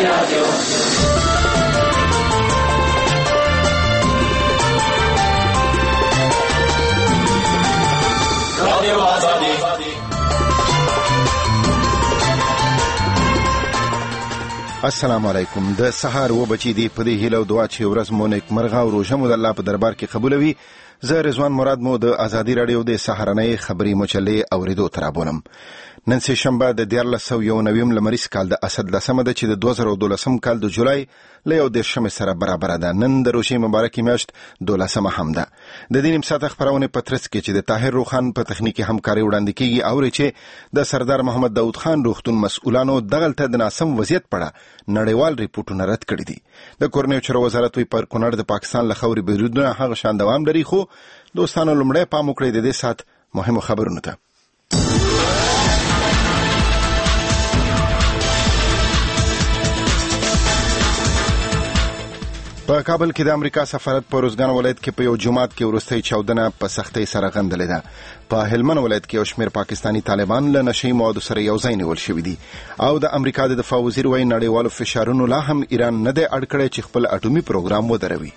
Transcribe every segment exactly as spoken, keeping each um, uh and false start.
رادیو. رادیو آزادی. السلام علیکم. د سهار و بچی دی په دې هیله دعا چې ورځ مو نیک مرغه او روزه مو د الله په دربار کې قبولوي. زه رضوان مراد مو د آزادی رادیو د سهارنۍ خبري مجلې اوریدو ترابولم. نن سه شنبه د دیارلس سو یو نویم لمریز کال د اسد لسمه ده چې د دوه زره دولسم کال د جولای له یو دیرشم سره برابر ده. نن د روشي مبارکي میاشت دولسمه هم ده. د دې نیم ساعت خبرونه پترس کې چې د طاهر روخان په تخنیکی همکاري وړاندې کیږي او چې د سردار محمد داود خان روغتون مسؤلانو دغلته د ناسم وضعیت په اړه نړیوال ریپورتونه رد کړي دي. د کورنیو چارو وزارت وی پر کونړ د پاکستان له خوري بهرودونه هغه شان دوام لري. خو دوستانو لمړی پام وکړئ د دې سات مهمو خبرونو ته. په کابل کې د امریکا سفارت په روزګان ولایت کې په یو جماعت کې ورستۍ چاودنه په سختۍ سره غندلې ده. په هلمند ولایت کې یو شمېر پاکستانی طالبان له نشئی موادو سره یو ځای نیول شوي دي او د امریکا د دفاع وزیر وايي نړیوالو فشارونو لا هم ایران نه دی اړ کړی چې خپل اټومي پروګرام ودروي.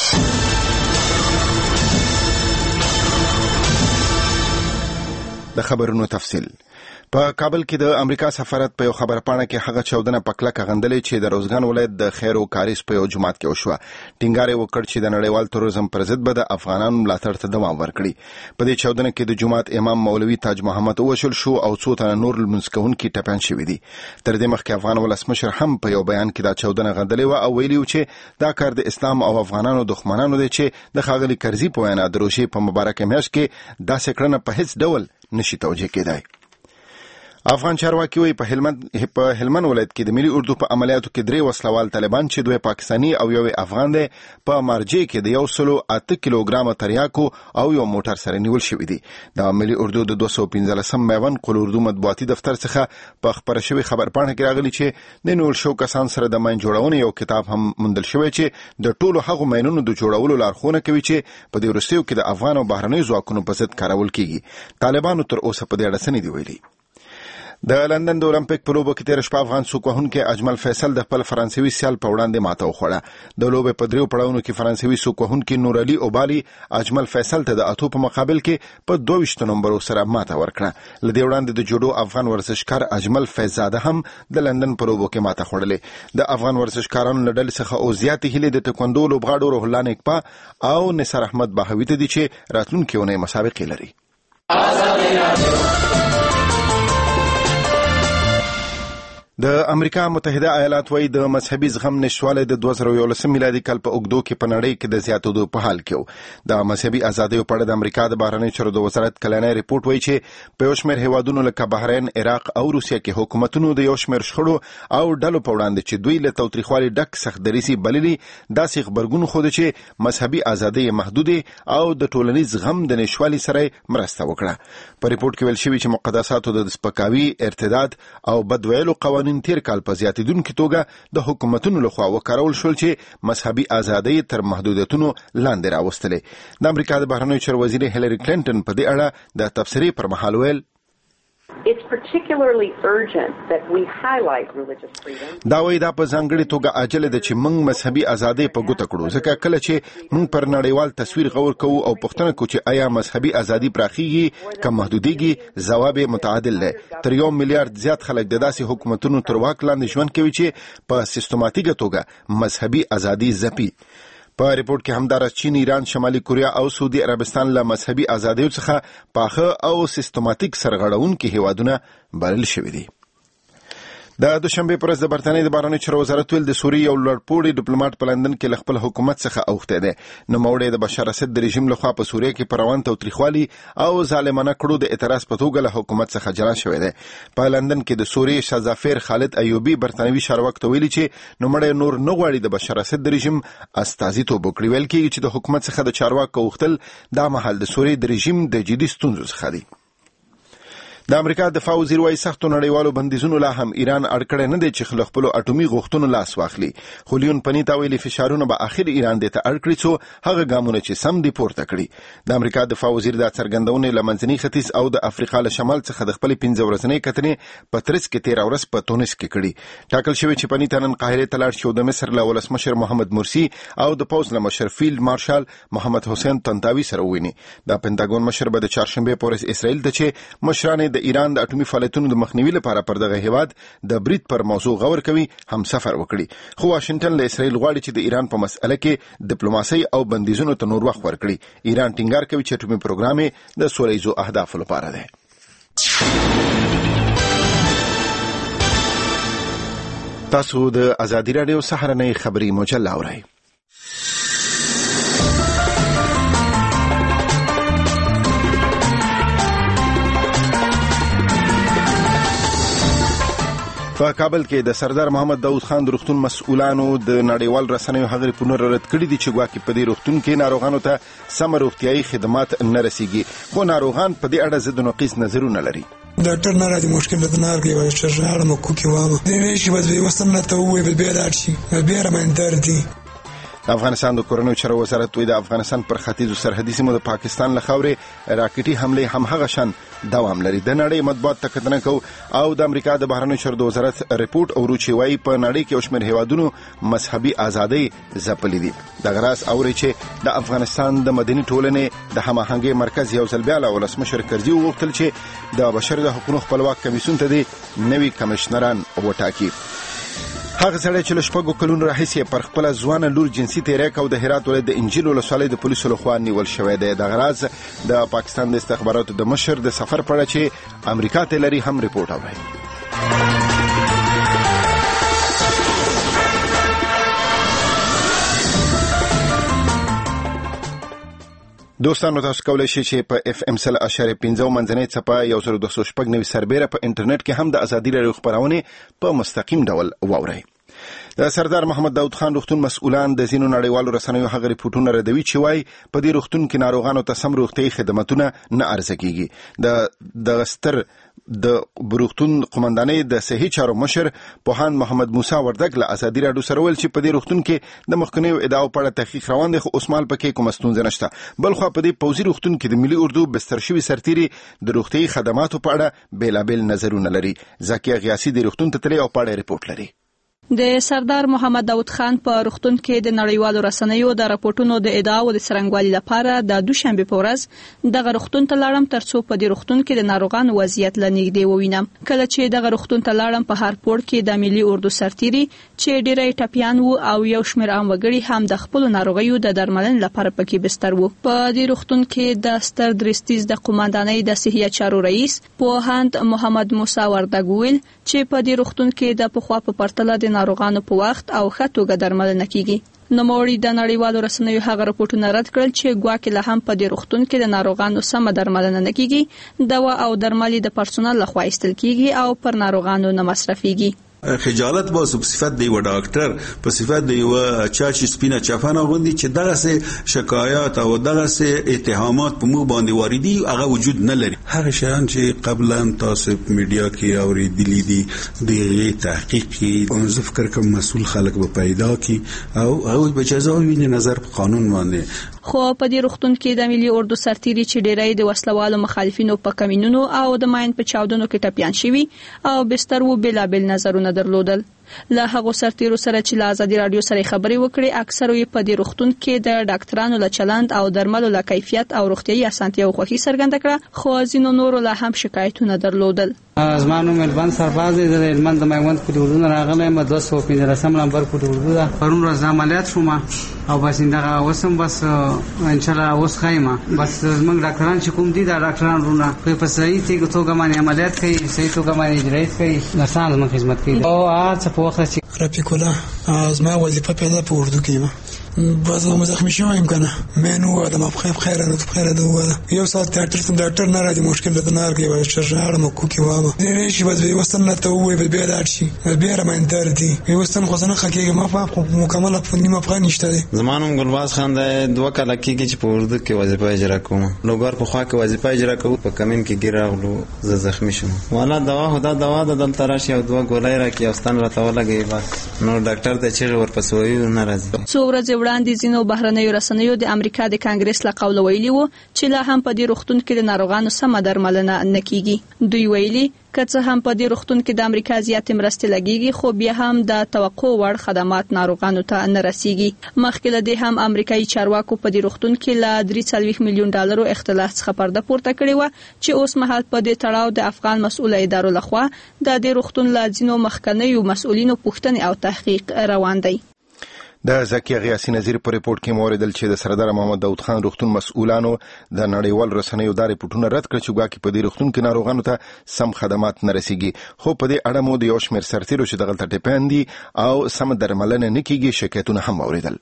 د خبرونو تفصیل. په کابل کې د امریکا سفارت په یو خبر پاڼه کې هغه چاودنه پکله غندلې چې د روزګان ولایت د خیر او کاریس په یو جماعت کې وشوه. ټینګار یې وکړ چې د نړیوال تروریزم پر ضد به د افغانانو ملاتړ ته دوام ورکړي. په دې چاودنه کې د جماعت امام مولوي تاج محمد وشل شو او څو تنه نور لمونځکوونکي ټپیان شوي دي. تر دې مخکې افغان ولسمشر هم په یو بیان کې دا چاودنه غندلې و او ویلي و چې دا کار د اسلام او افغانانو دښمنانو دی چې د ښاغلي کرزي په وینا د روژې په مبارکه میاشت کې داسې کړنه په هیڅ ډول نشي توجیه کېدای. افغان چارواکي وایي په هلمند په هلمند ولایت کې د ملي اردو په عملیاتو کې درې وسلوال طالبان چې دوی پاکستانی او یو افغان دي په مارجې کې د یو سلو اته کیلوګرام تریاکو او یو موټر سره نیول شوی دي. د ملي اردو د دوه سوه پنځلسم میوند قل اردو مطبوعاتي دفتر څخه په خبره شوی خبر پاڼه کې راغلی چې د نیول شو کسان سره د ماین جوړونې یو کتاب هم موندل شوی چې د ټولو هغو ماینونو د جوړولو لارښوونه کوي چې په دې وروستیو کې د افغان او بهرنیو ځواکونو په ضد کارول کیږي. طالبانو تر اوسه په دې اړه څه نه دي ویلي. د لندن د اولمپیک په لوبو کې تیر شپه افغان سوک وهونکی اجمل فیصل د خپل فرانسوي سیال په وړاندې ماته وخوړه. د لوبې په دریو پړاوونو کې فرانسوي سوک وهونکی نور علي اوبالي اجمل فیصل ته د اتو په مقابل کې په دوه ویشت نمبرو سره ماته ورکړه. لدې وړاندې د جوډو افغان ورزشکار اجمل فیضزاده هم د لندن په لوبو کې ماته خوړلې. د افغان ورزشکارانو له ډلې څخه او زیاتې هیلې د تکوندو لوبغاړو روح الله نیکپا او نثار احمد باهوي ته دي چې راتلونکي اونۍ مسابقې لري. د امریکا متحده ایالات وایي د مذهبي زغم نشواله د دوه زره یولسم میلادي کال په اوګدو کې په نړۍ کې د زیاتېدو په حال کې و. د مذهبي ازادیو په اړه د امریکا د بهرنیو چارو د وزارت کلنی ریپورت وایي چې په یو شمېر هیوادونو لکه بحرین، عراق او روسیه کې حکومتونو د یو شمېر شخړو او ډلو په وړاندې چې دوی له تاوتریخوالي ډک سخت دریسي بللي داسې خبرګون خوده چې مذهبي ازادي محدودې او د ټولنیز زغم د نشوالي سره مرسته وکړه. په ریپورت کې ویل شوی چې مقدساتو د سپکاوي، ارتداد او بدویلو قوانین تیر کال په زیاتیدونکو توګه د حکومتونو لخوا وکارول شول چې مذهبي ازادي تر محدودیتونو لاندې راوستلې. د امریکا د بهرنیو چارو وزیر هیلری کلینټن په دې اړه د تبصرې پر مهال ویل It's particularly urgent that we highlight religious freedom. دا وایي دا په ځانګړې توګه عاجله ده چې موږ مذهبي ازادي په ګوته کړو ځکه کله چې موږ پر نړیوال تصویر غور کوو او پوښتنه کوو چې آیا مذهبي ازادي پراخیږي که محدودیږي، ځواب متعادل دی. تر یو میلیارډ زیات خلک د داسې حکومتونو تر واک لاندې ژوند کوي چې په سیستماتیکه توګه مذهبي ازادي ځپي. په ریپورت کې همدارس چین، ایران، شمالي کوریا او سعودي عربستان له مذهبي ازادیو څخه پاخه او سیستماتیک سرغړونکي هیوادونه بلل شوي دي. د دوشنبه پر ورځ د برتانیې د بهرنیو چارو وزارت ویل د سوریې یو لوړپوړی ډیپلوماټ په لندن کې له خپل حکومت څخه اوښتی دی. نوموړی د بشار اسد د رژیم لخوا په سوریه کې پر روان تاوتریخوالي او ظالمانه کړو د اعتراض په توګه له حکومت څخه جلا شوی دی. په لندن کې د سوریې شاهزافیر خالد ایوبي برتانوي چارواکو ته ویلي چې نوموړی نور نه غواړي د بشار اسد د رژیم استازیتوب وکړي. ویل کېږي چې د حکومت څخه د چارواکو غوښتل دا مهال د سوریې د رژیم د جدي ستونزو څخه دي. د امریکا دفاع وزیر وايي سختو نړیوالو بندیزونو لا هم ایران اړکړی نه دی چې خپل اټومي غوښتنو لاس واخلي. خو لیون پنیتا ویلي فشارونه به اخر ایران دې ته اړکړي څو هغه ګامونه چې سم دي پورته کړي. د امریکا دفاع وزیر دا څرګندونه له منځني ختیځ او د افریقا له شمال څخه د خپل پنځه ورځنۍ کتنې په ترڅ کې تیر ورځ په تونس کې کړي. ټاکل شوی چې پنیتا نن قاهره ته لاړ شي د مصر له ولسمشر محمد مرسی او د پوز له مشر فیلډ مارشال محمد حسین طنطاوي سره وویني. د پنټاګون مشر به د چهارشنبه پورې اسرائیل ته چې مشران د ایران د اټومي فعالیتونو د مخنیوي لپاره پر دغه هیواد د برید پر موضوع غور کوي هم سفر وکړي. خو واشنگټن له اسرائیل غواړي چې د ایران په مسأله کې ډیپلوماسي او بندیزونو ته نور وخت ورکړي. ایران ټینګار کوي چې اټومي پروګرام د سولې ییزو اهدافو لپاره دی. تاسو د ازادي راډیو سهارنۍ خبري مجله اورئ. په کابل کې د سردار محمد داود خان د روغتون مسؤلانو د نړیوال رسنیو هغه ریپورټونه رد کړي دي چې ګواکې په دې روغتون کې ناروغانو ته سم روغتیايي خدمات نه رسیږي. خو ناروغان په دې اړه ضد و نقیض نظرونه لري. ډاکټر نه راځي مشکل د نار کې وایي چې راړم کو کې وامه دې نه شي بس وستم نه ته وې بل بیا راشي بیا رمن درتي. افغانستان د کورنیو چارو وزارت وی د افغانستان پر ختیځو سرحدي سیمو د پاکستان له خاورې راکټي حمله هم هغه شان دوام لري. د نړۍ مطبوعات ته کتنه کو او د امریکا د بهرنیو چارو د وزارت ریپورت او روچي وای په نړۍ کې اوشمر هیوادونو مذهبي ازادي ځپلې دي. د غراس اوري چې د افغانستان د مدني ټولنې د هماهنګي مرکز یو ځل بیا له ولسمشر کرزي وغوښتل چې د بشر د حقوقو خپلواک کمیسیون ته د نوي کمشنران وټاکي. هغه سره چې لشپږو کلونو راهیسې پر خپل ځوانه لور جنسي تیریک او د هرات ولایت د انجیل ولسوالۍ د پولیسو لخوا نیول شوی دی. د غراز د پاکستان د استخباراتو د مشر د سفر په اړه چې امریکا ته لري هم ریپورت اوري. دوستانو تاسو کولای شئ چې په اف ام سل اشاره پنځه منځنۍ څپه یو زر دوه سوه شپږ نوي سربېره په انټرنیټ کې هم د ازادي راډیو خبرونه په مستقیم ډول واورئ. د سردار محمد داود خان روغتون مسؤلان د زینو نړیوالو رسنیو هغه ریپورټونه ردوي چې وايي په دې روغتون کې ناروغانو ته سم روغتيایي خدماتونه نه ارزه کیږي. د د ستر د روغتون قومندانۍ د صحي چارو مشر پوهاند محمد موسی وردګ له ازادي راډیو سره ویل چې په دې روغتون کې د مخکنیو ادعاو په اړه تحقیق روان دی خو اوسمال پکې کوم ستونزه نشته. بل خو په دې پوزي روغتون کې د ملي اردو بستر شوی سرتيري د روغتيایي خدماتو په اړه بیلابل نظرونه لري. زکیه غیاسی د روغتون ته تللی او په اړه ریپورت لري. د سردار محمد داود خان په روغتون کې د نړیوالو رسنیو د راپورټونو د ادعاو د څرنګوالي لپاره د دوشنبه په ورځ دغه روغتون ته لاړم ترڅو په دې روغتون کې د ناروغانو وضعیت لنګدې ووینم. کله چې دغه روغتون ته لاړم په هر پورت کې د ملي اردو سرتيري چې ډېری ټپيان وو او یو شمېر عام وګړي هم د خپل ناروغیو د درملنې لپاره پکې بستر وو. په دې روغتون کې د ستر درستیز د قومندانۍ د صحي چارو رئیس پوهاند محمد موسی وردګ ویل چې په دې روغتون کې د پخوا په پرتله د ناروغانو په وخت او ښه توګه درملنه کیږي. نوموړي د نړیوالو رسنیو هغه راپورټونه رد کړل چې ګواکې له هم په دې روغتون کې د ناروغانو سمه درملنه نه کیږي، دوا او درمل د پرسونل لخوا ایستل کیږي او پر ناروغانو نه مصرفيږي. خجالت با په صفت دی و ډاکټر په صفت دی و چاچ سپینا چفانه غوندي چې دغه سه شکایات او دغه سه اتهامات په مو باندې واردی هغه وجود نه لري. هغه شیان چې قبلا تاسو میډیا کې اوریدلی دي د تحقیق کې اون فکر کوم مسؤل خلک به پیدا کی او او به جزا ویني نظر په قانون باندې. خو په دې روغتون کې د ملي اردو سرتيري چې ډېری د وسلوالو مخالفینو په کمینونو او د ماین په چاودنو کې ټپيان شوي او بستر و بلابل نظرونه درلودل. له هغو سرتیرو سره چې له ازادي راډیو سره خبرې وکړې اکثر یې په دې روغتون کې د ډاکټرانو له چلند او درملو له کیفیت او روغتيایي اسانتیاو خوښي څرګنده کړه، خو ځینو نورو له هم شکایتونه درلودل. زمانو ملبان سرباز د هلمند د میوند په ډولونو راغلی م دوه سوه پنځلسم نمبر په ډول ده پرون ورځ عملیات شوم او بس دغه وسم بس ان شاء الله اوس خایمه بس زمونږ ډاکټران چې کوم دي دا ډاکټران رونه په صحیح توګه باندې عملیات کوي، صحیح توګه باندې اجرایت کوي، نرسان زموږ خدمت کوي او هڅه په وخت چې رفیق الله زما وظیفه پیدا په اردو کې ما بس ما زخمی شوم کنه منو آدم بخیر بخیر نه بخیر ده یو ساعت تیاتر سم ډاکټر نه راځي مشکل ده نه راځي وای شرجار مو کوکی وامه دې شي بس وستن نه ته وای به بیا داشي بیا را من دردي وستن خو زنه خکېږي ما په مکمل په نیمه افغان نشته دي زمانم ګلباز خان د دوه کال کېږي چې په اردو کې وظیفه اجرا کوم لوګر په خوا کې وظیفه اجرا کوم په کمین کې ګیراغلو ز زخمی شوم والا دوا خدا دوا د دلته راشي او دوه ګولای را کې اوستان راته ولګي بس نو ډاکټر ته چې ورپسې وایي نه راځي څو ورځې وړاندې ځینو بهرنیو رسنیو د امریکا د کانګرس له قوله ویلي وو چې لا هم په دې روغتون کې د ناروغانو سمه درملنه نه کیږي دوی ویلي که څه هم په دې روغتون کې د امریکا زیاتې مرستې لګیږي خو بیا هم د توقع وړ خدمات ناروغانو ته نه رسیږي مخکې له دې هم امریکایي چارواکو په دې روغتون کې له درې څلوېښت میلیون ډالرو اختلاس څخه پرده پورته کړې وه چې اوس مهال په دې تړاو د افغان مسؤله ادارو لخوا د دې روغتون له ځینو مخکنیو مسؤلینو پوښتنې او تحقیق روان دی. د زکی غیاسی نظیر په ریپورت کې موریدل چې د سردار محمد داود خان روغتون مسؤلانو د نړیوال رسنیو د ریپورتونو رد کړ چې ګواکې په دې روغتون کې ناروغانو ته سم خدمات نه رسیږي خو په دې اړه مو د یو شمېر سرتیرو چې دغلته ټپیان دي او سم درملنه نه کیږي شکایتونه هم اوریدل.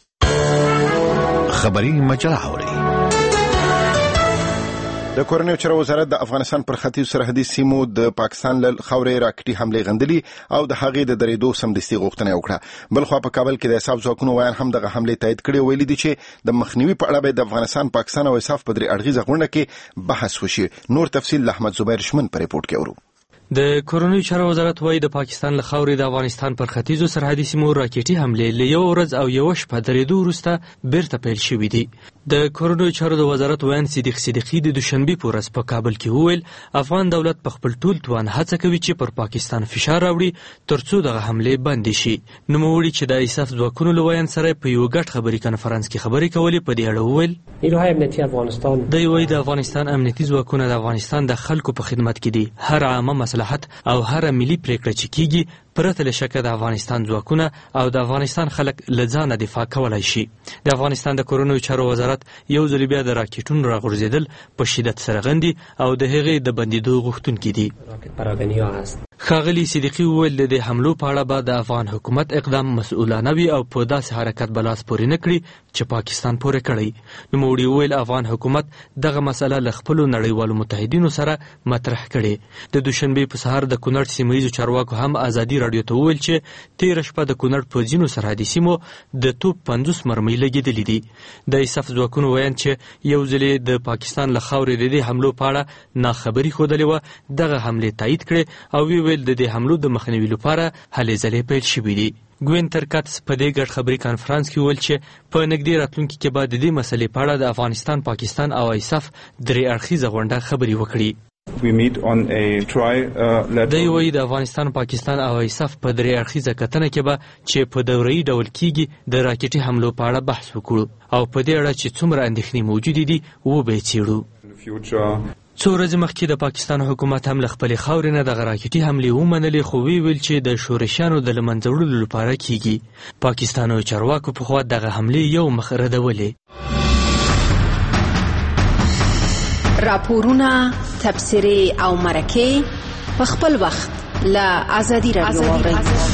خبري مجله اوري د کورنیو چارو وزارت د افغانستان پر ختیځ سرحدي سیمو د پاکستان له خاورې راکټي حمله غندلي او د هغې د درېدو سمدستي غوښتنه وکړه. بل خو په کابل کې د حساب ځواکونو وایي هم دغه حمله تایید کړي ویلي دي چې د مخنیوي په اړه به د افغانستان پاکستان او حساب په درې اړخیزه غونډه کې بحث وشي. نور تفصیل احمد زبیر شمن په ریپورت کې اورو. د کورنیو چارو وزارت وايي د پاکستان له خاورې د افغانستان پر ختیځو سرحدي سیمو راکټي حملې له یو ورځ او یو شپه درېدو وروسته بیرته پیل شوې دي. د کورنیو چارو د وزارت ویان صدیق صدیقي د دوشنبه په ورځ په کابل کې وویل افغان دولت په خپل ټول توان هڅه کوي چې پر پاکستان فشار راوړي ترڅو دغه حملې بند شي. نوموړي چې د ایساف ځواکونو له ویان سره په یو غټ خبري کانفرنس کې خبرې کولې په دې اړه وویل نیروهای امنیتي افغانستان د یوې د افغانستان امنیتي ځواکونه د افغانستان د خلکو په خدمت کې دي. هر عامه مصلحت او هر ملي پریکړه چې کیږي پرته له شکه د افغانستان ځواکونه او د افغانستان خلک له ځانه دفاع کولای شي. د افغانستان د کورنیو چارو وزارت یو ځل بیا د راکټونو راغورځېدل په شدت سره غندي او د هغې د بندېدو غوښتونکي دي. ښاغلي صدیقي وویل د دې حملو په اړه به د افغان حکومت اقدام مسؤلانه وي او په داسې حرکت به لاس پورې نه کړي چې پاکستان پورې کړی. نوموړي وویل افغان حکومت دغه مسله له خپلو نړیوالو متحدینو سره مطرح کړې. د دوشنبې په سهار د کونړ سیمه ییزو چارواکو هم ازادي راډیو ته وویل چې تېره شپه د کونړ په ځینو سرحدي سیمو د توپ پنځوس مرمۍ لګېدلې دي. د ایساف ځواکونو ویل چې یو ځل د پاکستان له خاورې د دې حملو په اړه ناخبري ښودلې وه دغه حملې تایید کړې او ویې ویل د دې حملو د مخنیوي لپاره هلې ځلې پیل شوي دي. ګوین ترکاتس په دې ګډ خبري کانفرنس کې وویل چې په نږدې راتلونکي کې به د دې مسلې په اړه د افغانستان پاکستان او ایساف درې اړخیزه غونډه خبرې وکړي. دی وایي د افغانستان پاکستان او ایساف په درې اړخیزه کتنه کې به چې په دوره‌یي ډول کیږي د راکټي حملو په اړه بحث وکړو او په دې اړه چې څومره اندېښنې موجودې دي وبه یې څېړو. څو ورځې مخکې د پاکستان حکومت هم له خپلې خاورې نه دغه راکټي حملې ومنلې خو ویې ویل چې د شورشیانو د له منځه وړلو لپاره کیږي. پاکستانو چارواکو پخوا دغه حملې یو مخ ردولې. راپورونه تبصرې او مرکې په خپل وخت له ازادي راډیو واورئ.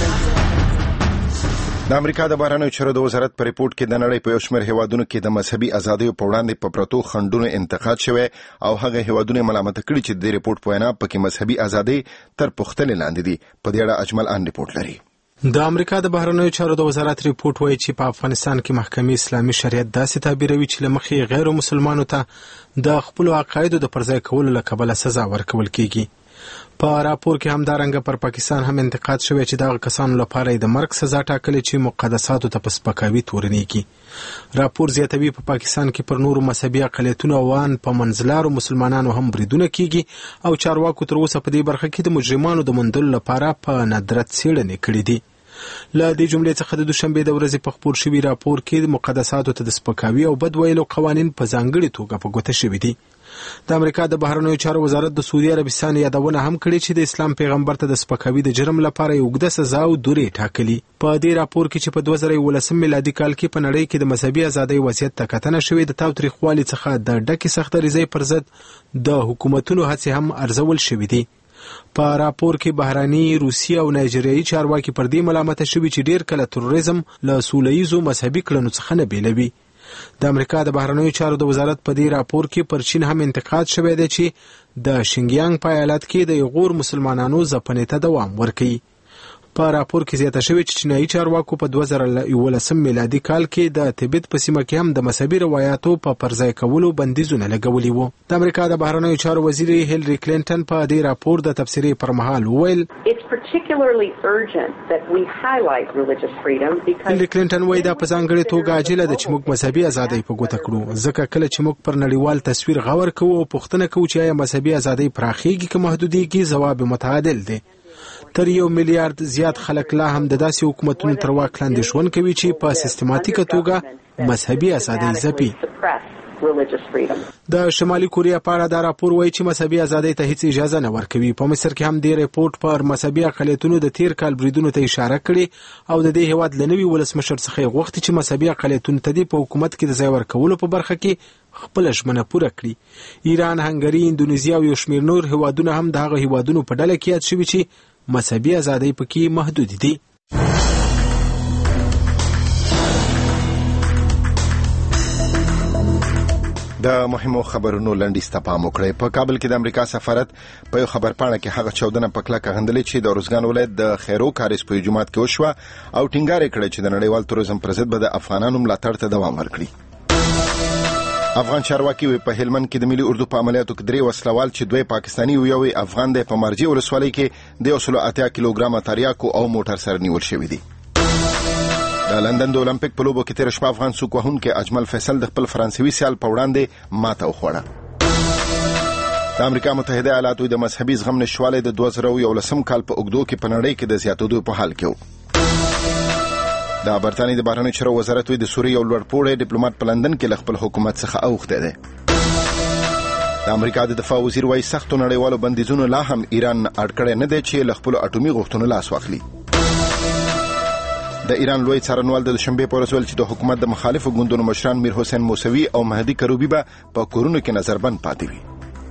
د امریکا د بهرنیو چارو د وزارت په ریپورت کې د نړۍ په یو شمېر هیوادونو کې د مذهبي ازادیو په وړاندې په پرتو خنډونو انتقاد شوی او هغه هیوادونه ملامت کړي چې د ریپورت په وینا پکې مذهبي ازادي تر پوښتنې لاندې دي. په دې اړه اجمل ان ریپورت لري. د امریکا د بهرنیو چارو د وزارت ریپورت وایي چې په افغانستان کې محکمې اسلامي شریعت داسې تعبیروي چې له مخې غیر مسلمانو ته د خپلو عقایدو د پرځای کولو له کبله سزا ورکول کیږي. په راپور کې همدارنګه پر پاکستان هم انتقاد شوی چې دغه کسانو لپاره د مرګ سزا ټاکلې چې مقدساتو ته په سپکاوي تورنېږي. راپور زیاتوي په پاکستان کې پر نورو مذهبي اقلیتونو او ان په منځلارو مسلمانانو هم بریدونه کیږي او چارواکو تر اوسه په دې برخه کې د مجرمانو د موندلو لپاره په ندرت څېړنې کړې دي. له دې جملې څخه د دوشنبه د ورځې په خپور شوي راپور کې د مقدساتو ته د سپکاوي او بد ویلو قوانین په ځانګړي توګه په ګوته شوي دي. د امریکا د بهرنیو چارو وزارت د سعودي عربستان یادونه هم کړې چې د اسلام پیغمبر ته د سپکاوي د جرم لپاره یو اوږده سزا او دورې ټاکلي. په دې راپور کې چې په دوه زره یولسم میلادي کال کې په نړۍ کې د مذهبي ازادۍ وضعیت ته کتنه شوې د تاوتریخوالي څخه د ډکې سختدریزۍ پر ضد د حکومتونو هڅې هم ارزول شوې دي. په راپور کې بهراني روسي او نایجریایي چارواکي پر دې ملامته شوي چې ډیر کله تروریزم له سولهییزو مذهبي کړنو څخه نه بیلوي. د امریکا د بهرنیو چارو د وزارت په دې راپور کې پر چین هم انتقاد شوی دی چې د شینګیانګ په ایالت کې د غور مسلمانانو ځپنې ته دوام ورکوي. په راپور کې زیاته شوی چې چینایي چارواکو په دوه زره یولسم میلادي کال کې د تبت په سیمه کې هم د مذهبي روایتو په پرځای کولو بندیزونه لګولي وو. د امریکا د بهرنیو چارو وزیر هیلری کلینټن په دې راپور د تبصرې پر مهال وویل هیلری کلینټن وایي دا په ځانګړې توګه عاجله ده چې موږ مذهبي ازادۍ په ګوته کړو، ځکه کله چې موږ پر نړیوال تصویر غور کوو او پوښتنه کوو چې آیا مذهبي ازادۍ پراخیږي که محدودیږي، ځواب متعادل دی. تر یو میلیارډ زیات خلک لا هم د داسې حکومتونو تر واک لاندې ژوند کوي چې په سیستماتیکه توګه مذهبي ازادۍ ځپي. د شمالي کوریا په اړه دا راپور وایي چې مذهبي ازادۍ ته هیڅ اجازه نه ورکوي. په مصر کې هم دې ریپورت پر مذهبي اقلیتونو د تیر کال بریدونو ته اشاره کړې او د دې هیواد له نوي ولسمشر څخه یې غوښتي چې مذهبي اقلیتونو ته دې په حکومت کې د ځای ورکولو په برخه کې خپل ژمنه پوره کړي. ایران، هنګري، اندونیزیا او یو شمېر نور هیوادونه هم د هغه هیوادونو په ډله کې یاد شوي چې مذهبي ازادۍ پکې محدود دي. د مهمو خبرونو لنډیز ته پام وکړئ. په کابل کې د امریکا سفارت په یو خبرپاڼه کې هغه چاودنه په کلکه غندلې چې د روزګان ولایت د خیرو کاریز په جومات کې وشوه او ټینګار یې کړی چې د نړیوال تروریزم پر ضد به د افغانانو ملاتړ ته دوام ورکړي. افغان چارواکي په هلمند کې د ملي اردو په عملیاتو کې درې وسلوال چې دوی پاکستاني او یو افغان دی په مرجع ولسوالۍ کې د یو سل اتیا کیلوګرامه تریاکو او موټر سره نیول شوي دي. د لندن د اولمپیک په لوبو کې تیر شپه افغان سوک وهونکی اجمل فیصل د خپل فرانسوي سیال په وړاندې ماته وخوړه. د امریکا متحده ایالاتو د مذهبي زغم نشوالی د دوه زره یولسم کال په اوږدو کې په نړۍ کې د زیاتېدو په حال کې و. د برتانیې د بهرنیو چارو وزارت د سوریې یو لوړپوړی ډیپلوماټ په لندن کې له خپل حکومت څخه اوښتی دی. د امریکا د دفاع وزیر وايي سختو نړیوالو بندیزونو لا هم ایران اړ کړی نه دی چې له خپلو اټومي غوښتنو لاس واخلي. د ایران لوی څارنوال د شنبې په ورځ ویل چې د حکومت د مخالفو ګوندونو مشران میر حسین موسوي او مهدي کروبي به په کورونو کې نظربند پاتې وي.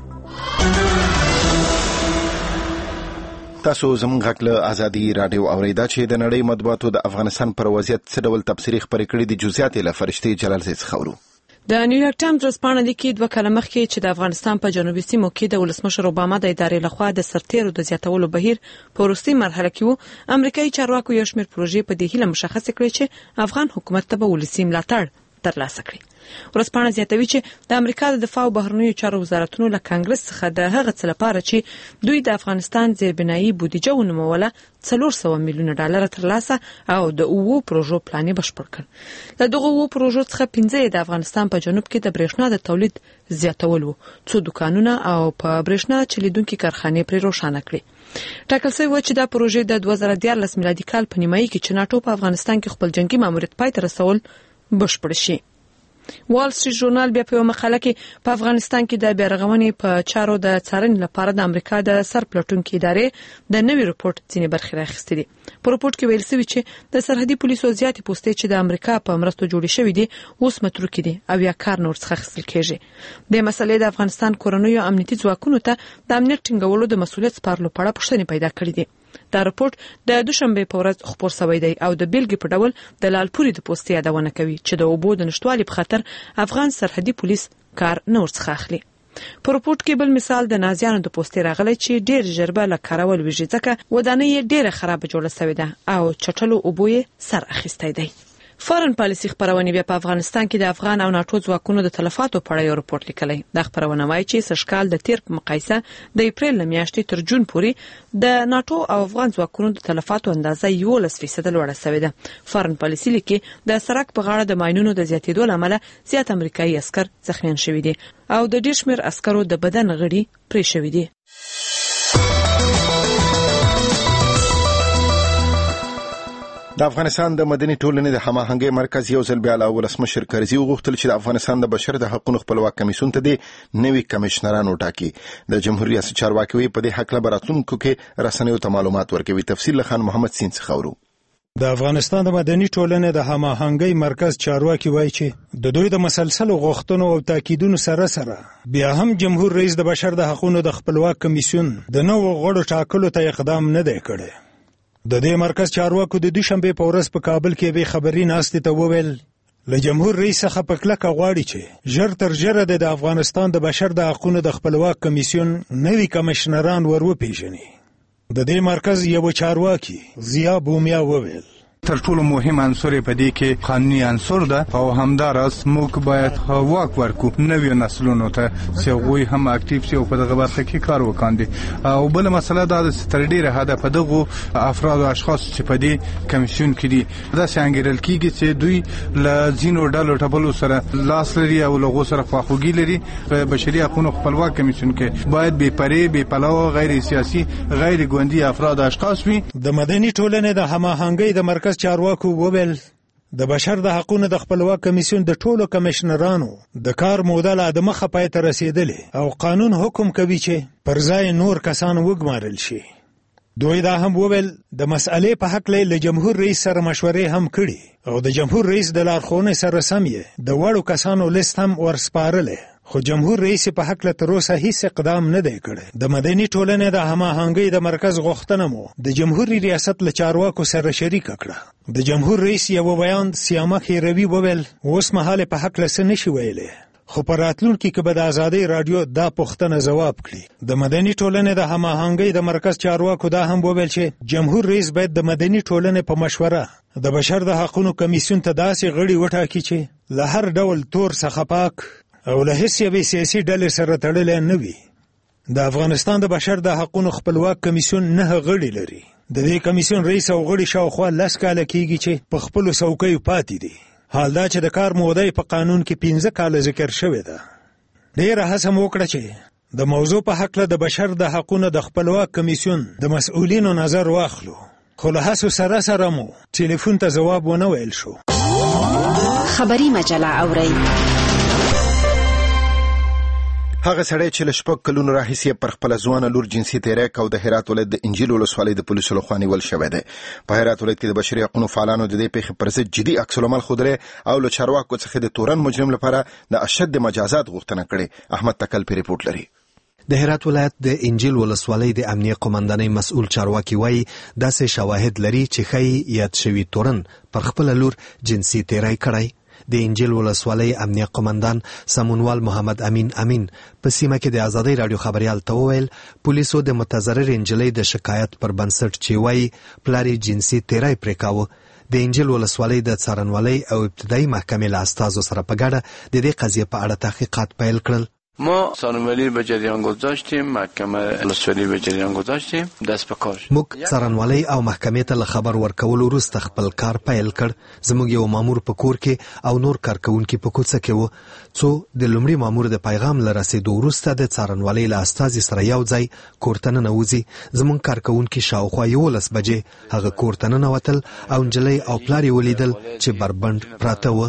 تاسو زموږ غږ له ازادي رادیو اورېدا چې د نړۍ مطبوعاتو د افغانستان پر وضعیت څه ډول تبصرې خپرې کړې دي. جزئیات له فرشتي جلال زیات خبرو. د نیویارک ټایمز ورځپاڼه لیکي دوه کاله مخکې چې د افغانستان په جنوبي سیمو کې د ولسمشر اوباما د ادارې لخوا د سرتیرو د زیاتولو بهیر په وروستۍ مرحله کې وو، امریکایي چارواکو یو شمېر پروژې په دې هیله مشخص کړې چې افغان حکومت ته به ولسي ملاتړ ترلاسه کړي. ورځپاڼه زیاتوي چې د امریکا د دفاع او بهرنیو چارو وزارتونو له کانګرس څخه د هغه څه لپاره چې دوی د افغانستان زیربنایي بودیجه ونوموله څلور سوه میلیونه ډالر ترلاسه او د اوو پروژو پلان یې بشپړ کړ. له دغه اوو پروژو څخه پنځه د افغانستان په جنوب کې د برېښنا د تولید زیاتول وو، څو دکانونه او په برېښنا چلیدونکي کارخانې پرې روښانه کړې. ټاکل شوی و چې دا پروژې د دوه زره دیارلس میلادي کال په نیمایي کې چې ناټو په افغانستان کې خپل جنگي ماموریت پای ته رسول بشپړ شي. وال سټریټ ژورنال بیا په یو مقاله کې په افغانستان کې د بیارغونې په چارو د څارنې لپاره د امریکا د سرپلټونکو ادارې د نوي رپورت ځینې برخې راخستې دي. په رپورت کې ویل شوی چې د سرحدي پولیسو زیاتې پوستې چې د امریکا په مرستو جوړې شوې دي اوس متروکې دي او یا کار نور څخه اخیستل کېږي. د مسلې د افغانستان کورنیو امنیتي ځواکونو ته د امنیت ټینګولو د مسؤلیت سپارلو په اړه پوښتنې پیدا کړې دي. دا رپورت د دوشنبه په ورځ خبر شوی دی او د بیلګې په ډول د لالپوري د پوستې یادونه کوي چې د اوبو د نشټوالي په خاطر افغان سرحدي پولیس کار نور څخه اخلي. په رپورت کې بل مثال د نازیانو د پوستې راغلی چې ډېر ژربه له کارول ویږي ځکه ودانۍ یې ډېره خرابه جوړه شوې ده او چټلو اوبو یې سر اخیستی دی. فارن پالیسي خبرونه بیا په افغانستان کې د افغان او ناټو ځواکونو د تلفاتو په اړه یو رپورت لیکلی. دا خبرونه وایي چې سږکال د تیر په مقایسه د اپریل له میاشتې تر جون پورې د ناټو او افغان ځواکونو د تلفاتو اندازه یولس فیصده لوړه شوې ده. فارن پالیسي لیکي د سړک په غاړه د ماینونو د زیاتېدو له امله زیات امریکایي عسکر زخمیان شوي دي او د ډېر شمېر عسکرو د بدن غړي پرې شوي دي. د افغانستان د مدني ټولنې د هماهنګۍ مرکز یو ځل بیا له ولسمشر کرزي وغوښتل چې د افغانستان د بشر د حقوقو خپلواک کمیسیون ته د نوي کمشنرانو ټاکي. د جمهوریت ریاست چارواکي په دې حق له براتونکو کې رسنیو ته معلومات ورکوي. تفصیل له خان محمد سین څخه اورو. د افغانستان د مدني ټولنې د هماهنګۍ مرکز چارواکي وایي چې د دوی د مسلسلو غوښتنو او تاکیدونو سره سره بیا هم جمهور رئیس د بشر د حقوقو د خپلواک کمیسیون د نوو غړو ټاکلو ته اقدام نه دی کړی. د دې مرکز چارواکو د دوشنبه په ورځ په کابل کې به خبري ناستې ته وویل له جمهور رئیس څخه په کلکه غواړي چې ژر تر ژره د افغانستان د بشر د حقوقو د خپلواک کمیسیون نوي کمشنران ور وپیژني. د دې مرکز یو چارواکي ضیا بومیا وویل تر ټولو مهم عنصر په دې کې قانوني عنصر ده او همداراز موږ باید واک ورکو نویو نسلونو ته چې هغوی هم اکټیو شي او په دغه برخه کې کار وکاندي. او بل مسله دا ده چې تر ډیره حده په دغو افراد او اشخاص چې په دې کمیسیون کې دي داسې انګیرل کېږي چې دوی له ځینو ډلو ټپلو سره لاس لري او له هغو سره خواخوږي لري. په بشري حقوقو خپلواک کمیسیون کې باید بې پرې بې پلوه غیر سیاسي غیر ګوندي افراد او اشخاص وي. د مدني ټولنې د هماهنګۍ د مرکز چارواکو وویل د بشر د حقوقو د خپلواک کمیسیون د ټولو کمشنرانو د کار موده لا د مخه پای ته رسیدلې او قانون حکم کوي چې پر ځای نور کسان وګمارل شي. دوی دا هم وویل د مسئلې په حق له جمهور رئیس سره مشورې هم کړي او د جمهور رئیس د لارښوونې سره سم یې د وړو کسانو لیست هم ورسپارلې، خو جمهور رئیس په حق له تر اوسه هیڅ اقدام نه دی کړی. د مدني ټولنې د هماهنګۍ د مرکز غوښتنه مو د جمهوریت ریاست له چارواکو سره شریک کړه. د جمهور رئیس یو بیان سیامه خیروي وویل اوس مهال په حق له څه نشي ویلی، خو په راتلونکي کې به د ازادۍ رادیو دا پوښتنه ځواب کړي. د مدني ټولنې د هماهنګۍ د مرکز چارواکو دا هم وویل چې جمهور رئیس باید د مدني ټولنې په مشوره د بشر د حقوقو کمیسیون ته داسې غړي وټاکي چې له هر ډول تور څخه پاک او له هیڅ یوې سیاسي ډلې سره تړلی نه وي. د افغانستان د بشر د حقوقو خپلواک کمیسیون نه غړي لري. د دې کمیسیون رئیس او غړي شاوخوا لس کاله کېږي چې په خپلو څوکیو پاتې دي. حال دا چې د کار موده په قانون کې پنځه کاله ذکر شوې ده. ډېره هڅه مو وکړه چې د موضوع په هکله د بشر د حقوقو د خپلواک کمیسیون د مسؤلینو نظر واخلو، خو له هڅو سره سره مو ټلیفون ته ځواب ونه ویل شو. خبري مجله اورئ. هغه سړی چې له شپږ کلونو راهیسې پر خپله ځوانه لور جنسي تیری او د هرات ولایت د انجیل ولسوالۍ د پولیسو لخوا نیول شوی دی. په هرات ولایت کې د بشري حقوقو فعالانو د دې پیښې پر ضد جدي عکس العمل ښودلی او له چارواکو څخه د تورن مجرم لپاره د اشد مجازات غوښتنه کړې. احمد تکل پې ریپورټ لري. د هرات ولایت د انجیل ولسوالۍ د امنیه قومندانۍ مسؤل چارواکي وایي داسې شواهد لري چې ښایي یاد شوي تورن پر خپله لور جنسي تیری کړی. د انجیل ولسوالۍ امنیه قومندان سمونوال محمد امین امین په سیمه کې د ازادۍ رادیو خبریال ته وویل پولیسو د متضرر انجلۍ د شکایت پر بنسټ چې وایي پلار یې جنسي تیری پرې کاوه د انجیل ولسوالۍ د څارنوالۍ او ابتدایي محکمې له استازو سره په ګډه د دې قضیې په اړه تحقیقات پیل کړل. ما څارنوالي به جریان گذاشتیم، محکمه ولسوالۍ به جریان گذاشتیم، دست به کار. موږ څارنوالۍ او محکمې ته له خبر ورکولو وروسته خپل کار پیل کړ. زموږ یو مامور په کور کې او نور کارکونکي په کوڅه کې وو. څو د لومړي مامور د پیغام له رسېدو وروسته د څارنوالۍ له استازي سره یو ځای کور ته ننوځي. زموږ کارکونکي شاوخوا یولس بجې هغه کور ته ننوتل او نجلۍ او پلار یې ولیدل چې بربنډ پراته وو.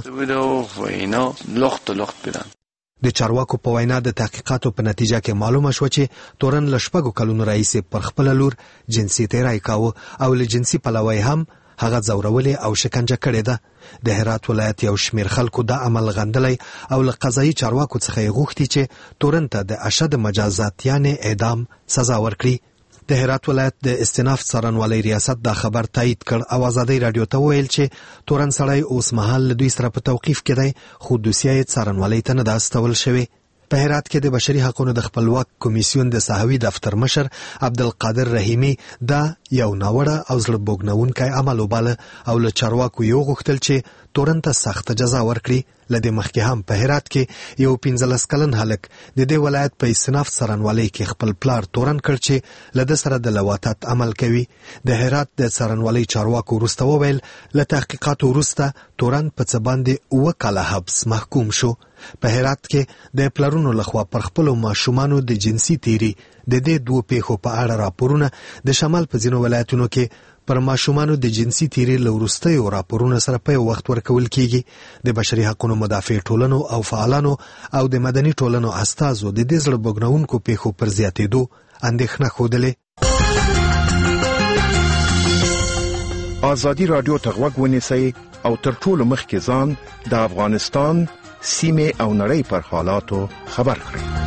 د چارواکو په وینا د تحقیقاتو په نتیجه کې معلومه شوه چې تورن له شپږو کلونو راهیسې پر خپله لور جنسي تیری کاوه او له جنسي پلوه هم هغه ځورولې او شکنجه کړې ده. د هرات ولایت یو شمېر خلکو دا عمل غندلی او له قضایي چارواکو څخه یې غوښتي چې تورن ته د اشد مجازات یعنې اعدام سزا ورکړي. د هرات ولایت د استیناف څارنوالۍ ریاست دا خبر تایید کړ او ازادۍ رادیو ته وویل چې تورن سړی اوس مهال له دوی سره په توقیف کې دی، خو دوسیه یې څارنوالۍ ته نه ده استول شوې. په هرات کې د بشري حقوقو د خپلواک کمیسیون د ساحوي دفتر مشر عبدالقادر رحیمي دا یو ناوړه او زړه بوږنونکی عمل وباله او له چارواکو یې وغوښتل چې تورن ته سخته جزا ورکړي. له دې مخکې هم په هرات کې یو پنځلس کلن هلک د دې ولایت په استیناف څارنوالۍ کې خپل پلار تورن کړ چې له ده سره د لواطت عمل کوي. د هرات د څارنوالۍ چارواکو وروسته وویل له تحقیقاتو وروسته تورن په څه باندې اووه کاله حبس محکوم شو. په هرات کې د پلرونو لخوا پر خپلو ماشومانو د جنسي تیري د دې دوو پیښو په اړه راپورونه د شمال په ځینو ولایتونو کې پر ماشومانو د جنسي تیري له وروستیو راپورونو سره په یو وخت ورکول کیږي. د بشري حقوقو مدافع ټولنو او فعالانو او د مدني ټولنو استازو د دې زړه بوږنونکو پیښو پر زیاتېدو اندېښنه ښودلې. ازادي رادیو ته غوږ ونیسئ او تر ټولو مخکې ځان د افغانستان سیمه او نړۍ پر حالاتو خبر کړئ.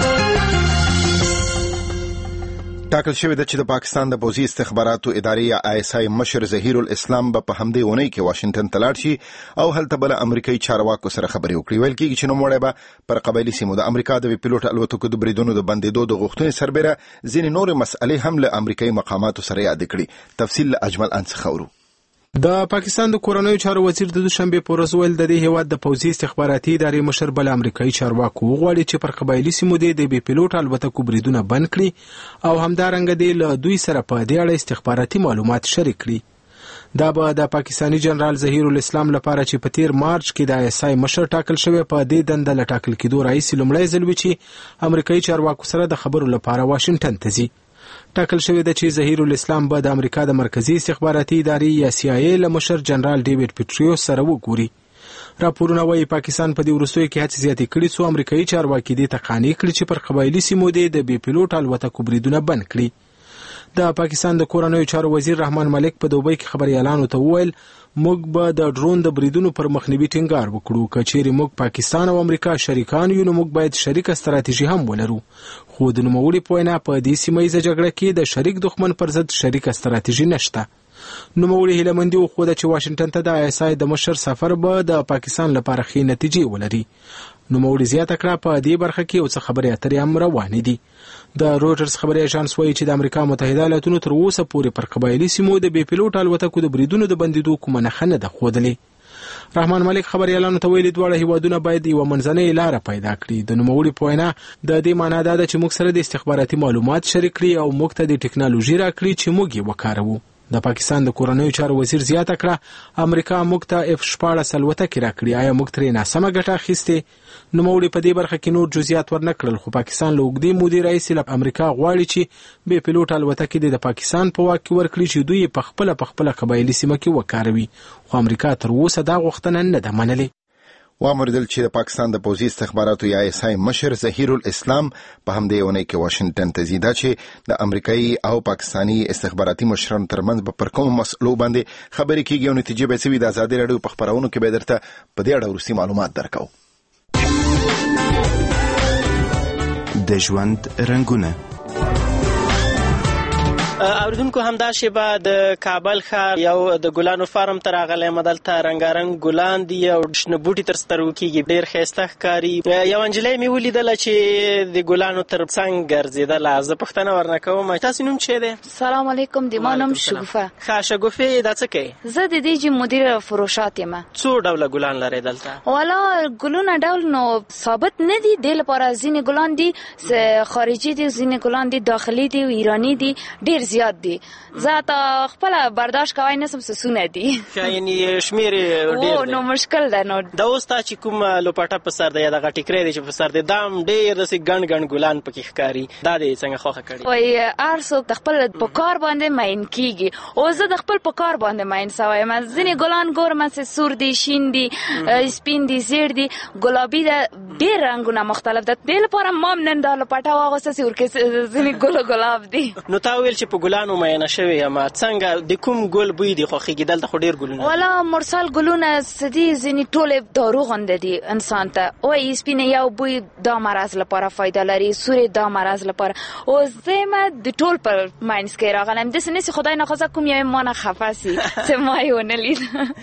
ټاکل شوې ده چې د پاکستان د پوځي استخباراتو ادارې یا آی اس آی مشر ظهیر الاسلام به په همدې اونۍ کې واشنگټن ته لاړ شي او هلته بل امریکایي چارواکو سره خبرې وکړي. ویل کېږي چې نوموړی به پر قبایلي سیمو د امریکا د پیلوټ الوتکو د بریدونو د بندېدو د غوښتنې سربېره ځینې نورې مسئلې هم له امریکایي مقاماتو سره یاد کړي. تفصیل له اجمل انڅخه اورو. د پاکستان د کورنیو چارو وزیر د دوشنبه په ورځ ویل د دې هیواد د پوځي استخباراتي ادارې مشر بل امریکایي چارواکو وغواړي چې پر قبایلي سیمو د بي پیلوټ الوتکو بریدونه بند کړي او همدارنګه د له دوی سره په دې اړه استخباراتي معلومات شریک کړي. دا به د پاکستانی جنرال ظهیر الاسلام لپاره چې په تیر مارچ کې د آی اس آی مشر ټاکل شوی په دې دنده له ټاکل کېدو راځي لومړی ځل وي چې امریکایي چارواکو سره د خبرو لپاره واشنگټن ته ځي. ټاکل شوی د چې ظهیر الاسلام به د امریکا د مرکزی استخباراتي ادارې یا سی آی ای له مشر جنرال ډیوډ پیټریوس سره وګوري. راپورونه وايي پاکستان په دې وروستیو کې هڅې زیاتې کړې څو امریکایي چارواکي دې ته قانع کړي چې پر قبایلي سیمو د بي پیلوټ الوتکو بریدونه بند کړي. د پاکستان د کورنیو چارو وزیر رحمان ملک په دوبۍ کې خبريالانو ته وویل موږ به د ډرون د بریدونو پر مخنیوي ټینګار وکړو. کچېرې موږ پاکستان او امریکا شریکان یو نو موږ باید شریکه ستراتیژي هم ولرو. خو د نوموړي په وینا په دې سیمه ییزه جګړه کې د شریک دښمن پر ضد شریکه ستراتیژي نشته. نوموړي هیله مندي وښوده چې واشنگټن ته د آی اس آی د مشر سفر به د پاکستان لپاره ښې نتیجې ولري. نوموړي زیاته کړه په دې برخه کې اوس خبرې اترې هم روانې دي. د روټرز خبري اژانس وایي چې د امریکا متحده ایالاتونو تر اوسه پورې پر قبایلي سیمو د بي پیلوټ الوتکو د بریدونو د بندیدو کومه نښه نه ده ښودلې. رحمان ملک خبريالانو ته ویلي دواړه هیوادونه باید یو منځنۍ لار پیدا کړي. د نوموړي په وینا د دې معنی دا ده چې موږ سره د استخباراتي معلومات شریک کړي او موږ ته د ټکنالوژي راکړي چې موږ یې وکاروو. د پاکستان د کورنیو چارو وزیر زیاته کړه امریکا موږ ته اف شپاړس الوتکې راکړي. آیا موږ ترې ناسمه ګټه اخیستې؟ نوموړي په دې برخه کې نور جزئیات ورنکړل خو پاکستان له اوږدې مودې راهیسې له امریکا غواړي چې بي پیلوټ الوتکې د پاکستان په واک کې ورکړي چې دوی په خپله په خپله قبایلي سیمه کې وکاروي. خو امریکا تر اوسه دا غوښتنه نه ده منلې. واوریدل چې د پاکستان د پوځي استخباراتو یا آی اس آی مشر ظهیر الاسلام په همدې اونۍ کې واشنگټن ته ځي. دا چې د امریکایي او پاکستانی استخباراتي مشرانو ترمنځ په پر کومو مسلو باندې خبرې کېږي او نتیجې به څه وي د ازادي راډیو په خبرونو کې به درته په دې اړه وروستي معلومات درکوو. د ژوند رنګونه اوریدونکو همدا شیبه د کابل ښار یو د ګلانو فارم ته راغلی یم. دلته رنګارنګ ګلان دي او شنه بوټي تر سترګو کېږي، ډېر ښایسته ښکاري. یو نجلۍ مې ولیدله چې د ګلانو تر څنګ ګرځېدله. زه پوښتنه ورنه کوم تاسو نوم څه دی؟ سلام علیکم، د ما نوم شګوفه. ښه شګوفې، دا څه کوي؟ زه د دې چې مدیر فروشات یم. څو ډوله ګلان لرئ دلته؟ والا ګلونه ډول نو ثابت نه دي. دې لپاره ځینې ګلان دي خارجي دي، ځینې ګلان دي داخلي دي، ایرانی دي، ډېر زیات دي. زه تا خپل برداشت کوي نسم سونه دي. یعنی شمیر ډیر او نو مشکل ده. نو دا اوس تا چې کوم لوپټه په سر دی دغه ټیکری دی چې په سر دی دام ډیر د سي ګڼ ګڼ ګلان پکې ښکاری. دا دې څنګه خوخه کړی؟ وای ارسو د خپل په کار باندې ماین کیږي او زه د خپل په کار باندې ماین سوای. ما ځینې ګلان ګورم چې سور دي، شین دي، سپین دي، زیړ دي، ګلابي ده، ډیر رنگونه مختلف ده. د لپاره مام نن دا لوپټه واغسته چې ورکه ځینې ګل ګلاب دي. نو تا ویل چې په ګلانو ماینه شوی یم، څنګه د کوم ګل بوی دی خوښیږي؟ دلته خو ډیر ګلونه ولا مرسل ګلونه سدي ځینې ټول دارو غونډه دي انسان ته. او سپین یو بوی دا مرز لپاره فایده لري، سور دا مرز لپاره. او زما د ټول پر ماینس کې راغلم د سنې خدای نه خزا کوم یو مانه خفاسي چې ما یې ونلید.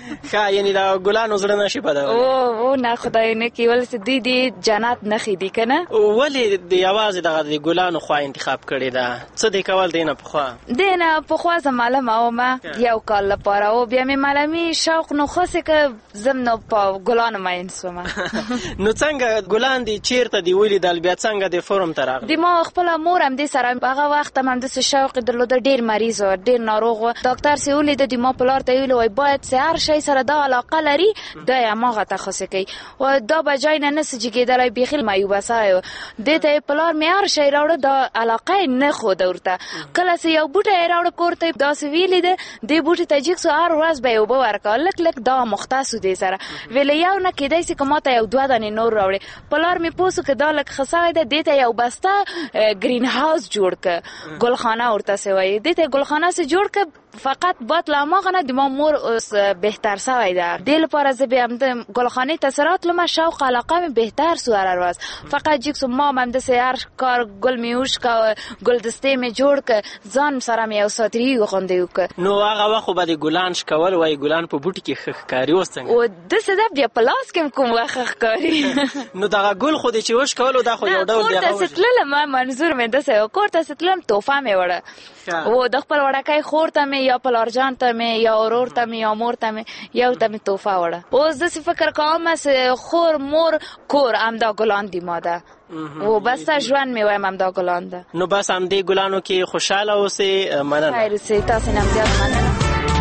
ښه یعنی دا ګلانو زړه نشي بده. او او نه خدای نه کیول سدي دي جنت نه خېدي کنه. ولی د یوازې دغه ګلانو خو انتخاب کړی دا څه دی کول دینه په خو دینه په خو زماله ما ما یو کال لپاره او بیا مې مالمي شوق نو خاصه ک زم نو په ګلانو ما انسوم. نو څنګه ګلان دي چیرته دی ولیدل بیا څنګه د فورم ته راغلی؟ د ما خپل مورم د سره هغه وخت هم د شوق درلود، ډیر مریض او ډیر ناروغ. ډاکټر سي ولید د ما پلار ته ویل وای باید هر شي سره دا علاقه لري د ماغه تخصص کوي او دا بجای نه نسج کېدلای بخیل مایوبه سای د ته پلار مې هر شي راوړ د علاقه نه خو دورته. کله سي یو بوټه راوړ کوړته دا ویلې ده د بوټي تاجیک سو هر ورځ به یو به ورکول لک لک دا مختص دي سره ویل یو نه کېدای سي کومه یو دوه دانې نور راوړي. پلار می پوسو کې دا لک خسای ده دته یو بسته گرین هاوس جوړ ک ګلخانه ورته سوی دته ګلخانه سه جوړ ک فقط باطل ما غنه د ما مور اوس بهتر سوی ده د لپاره زه به هم د گلخانه تاثیرات لما شوق علاقه می بهتر سوار روز فقط جیکس ما هم د سر کار گل میوش کا گلدسته می جوړ ک ځان سره می او ساتری غونډې وک نو هغه وخت به د ګلان شکول وای ګلان په بوټي کې خخکاری وستنګ او د صدف بیا پلاس کې کوم خخکاری نو دا ګل خو دې چې وش کول دا خو یو ډول دی هغه ستل ما منظور مې د سه کوړه ستلم توفه می وړه او د خپل وړکای خورته می یا پلارجان ته می یا اورور ته می یا مور ته می یو ته می توفه وړه اوس د فکر کوم اس خور مور کور امدا ګلان دی ماده او بس ژوند می وایم امدا ګلان ده نو بس ام دې ګلانو کې خوشاله اوسې مننه خیر سي تاسو نام زیات مننه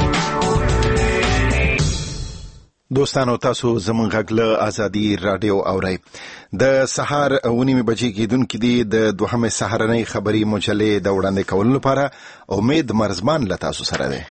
دوستانو تاسو زمونږ غږ له ازادي رادیو اورئ د سهار ونیمې بجې کېدونکې دي د دوهمې سهارنۍ خبري مجلې د وړاندې کولو لپاره امید مرزمان له تاسو سره دی